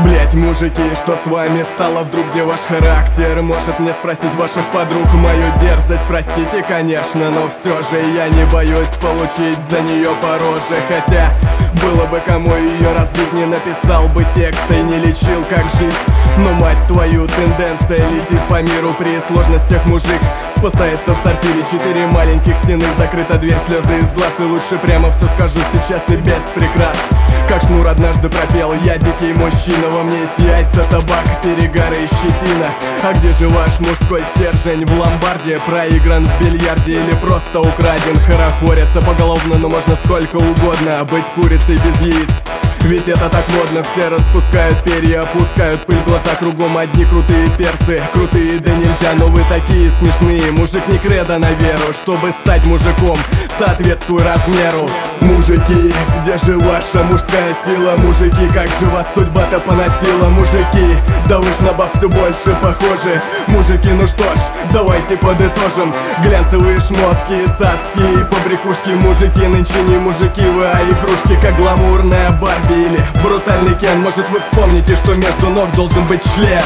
Блять, мужики, что с вами стало вдруг, где ваш характер? Может мне спросить ваших подруг мою дерзость? Простите, конечно, но все же я не боюсь получить за нее по роже. Хотя было бы кому ее разбить, не написал бы текста и не лечил как жизнь. Но мать твою, тенденция летит по миру при сложностях. Мужик спасается в сортире, 4 маленьких стены, закрыта дверь, слезы из глаз. И лучше прямо все скажу сейчас и без прикрас. Как Шнур однажды пропел: я дикий мужчина, во мне есть яйца, табак, перегары и щетина. А где же ваш мужской стержень? В ломбарде, проигран в бильярде или просто украден? Хорохорятся поголовно, но можно сколько угодно быть курицей без яиц. Ведь это так модно, все распускают перья, опускают пыль, глаза кругом одни крутые перцы. Крутые да нельзя, но вы такие смешные. Мужик не кредо на веру, чтобы стать мужиком, соответствуй размеру. Мужики, где же ваша мужская сила? Мужики, как же вас судьба-то поносила? Мужики, да вы ж на баб все больше похожи. Мужики, ну что ж, давайте подытожим. Глянцевые шмотки, цацки и побрякушки. Мужики нынче не мужики вы, а игрушки, как гламурная Барби или брутальный Кен. Может вы вспомните, что между ног должен быть член.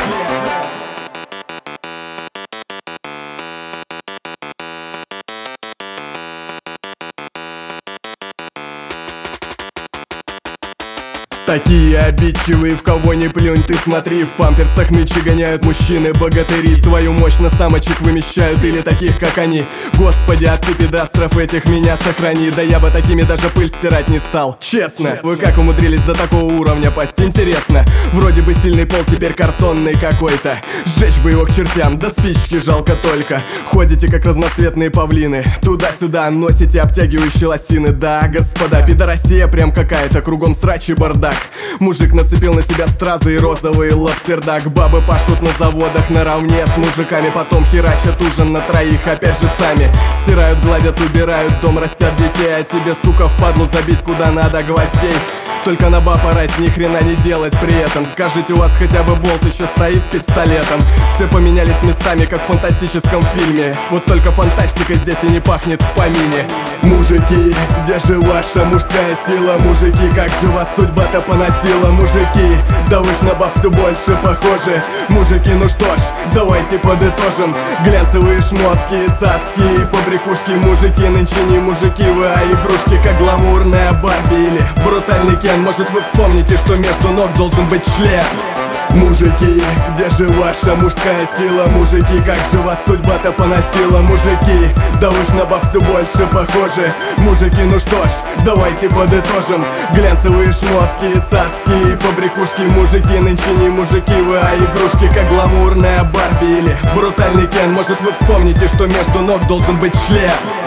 Такие обидчивые, в кого не плюнь, ты смотри. В памперсах нынче гоняют мужчины-богатыри, свою мощь на самочек вымещают или таких, как они. Господи, от ты педастров этих меня сохрани. Да я бы такими даже пыль стирать не стал. Честно, вы как умудрились до такого уровня пасть? Интересно, вроде бы сильный пол, теперь картонный какой-то. Сжечь бы его к чертям, да спички жалко только. Ходите как разноцветные павлины, туда-сюда носите обтягивающие лосины. Да, господа, пидорасия прям какая-то, кругом срач и бардак. Мужик нацепил на себя стразы и розовый лапсердак. Бабы пашут на заводах наравне с мужиками, потом херачат ужин на троих, опять же сами. Стирают, гладят, убирают дом, растят детей, а тебе, сука, впадлу забить куда надо гвоздей. Только на баб орать, ни хрена не делать при этом. Скажите, у вас хотя бы болт еще стоит пистолетом? Все поменялись местами, как в фантастическом фильме. Вот только фантастика здесь и не пахнет в помине. Мужики, где же ваша мужская сила? Мужики, как же вас судьба-то поносила? Мужики, да вы ж на баб все больше похожи. Мужики, ну что ж, давайте подытожим. Глянцевые шмотки, цацки и побрякушки. Мужики нынче не мужики вы, а игрушки, как гламурная Барби или брутальный Кен. Может вы вспомните, что между ног должен быть член. Мужики, где же ваша мужская сила? Мужики, как же вас судьба-то поносила? Мужики, да вы ж на баб все больше похожи. Мужики, ну что ж, давайте подытожим. Глянцевые шмотки, цацки и побрякушки. Мужики нынче не мужики вы, а игрушки, как гламурная Барби или брутальный Кен. Может вы вспомните, что между ног должен быть член.